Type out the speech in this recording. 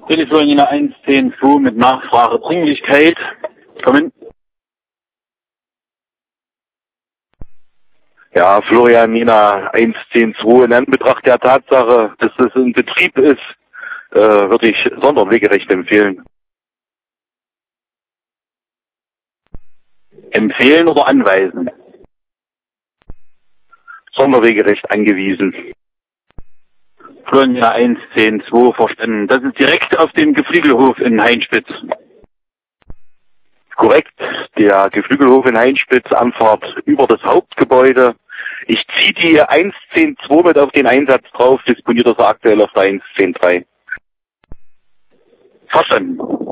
Telefonnummer 110 mit Nachfrage Dringlichkeit. Kommen. Ja, Florian Nina 110.2. In Anbetracht der Tatsache, dass das in Betrieb ist, würde ich Sonderwegerecht empfehlen. Empfehlen oder anweisen? Sonderwegerecht angewiesen. Florian 110.2 verstanden. Das ist direkt auf dem Geflügelhof in Heinspitz. Korrekt, der Geflügelhof in Heinspitz, Anfahrt über das Hauptgebäude. Ich ziehe die 110.2 mit auf den Einsatz drauf, disponiert das aktuell auf der 110.3. Verstanden.